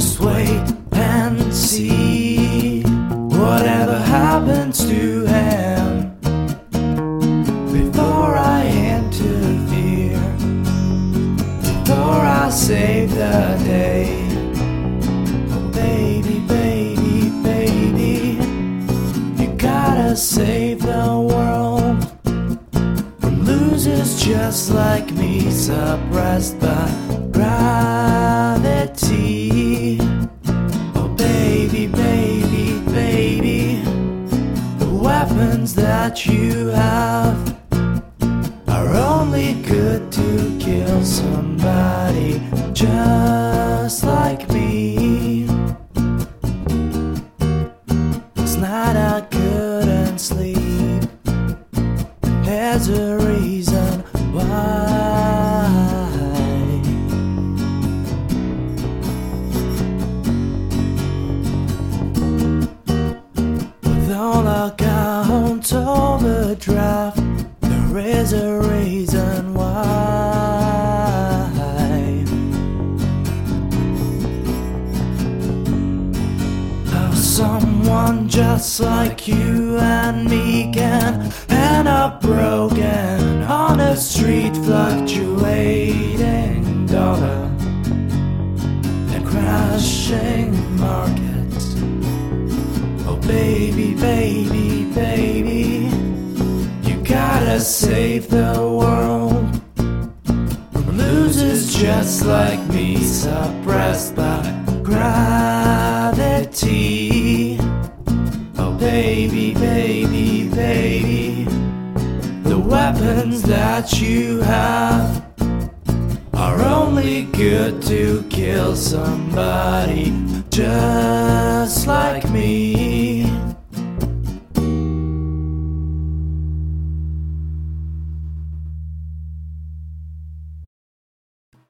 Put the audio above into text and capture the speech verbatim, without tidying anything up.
Just wait and see whatever happens to him before I interfere, before I save the day. Oh baby, baby, baby, you gotta save the world from losers just like me, suppressed by gravity. Oh baby, baby, baby, the weapons that you have are only good to kill somebody just like me. Last night I couldn't sleep, there's a reason why. With all accounts overdraft, there is a reason why. How someone just like you and me can end up broken on a street, fluctuating dollar and crashing markets. Oh baby, baby, baby, you gotta save the world from losers just like me, suppressed by gravity. Oh baby, baby, baby, the weapons that you have are only good to kill somebody just like me.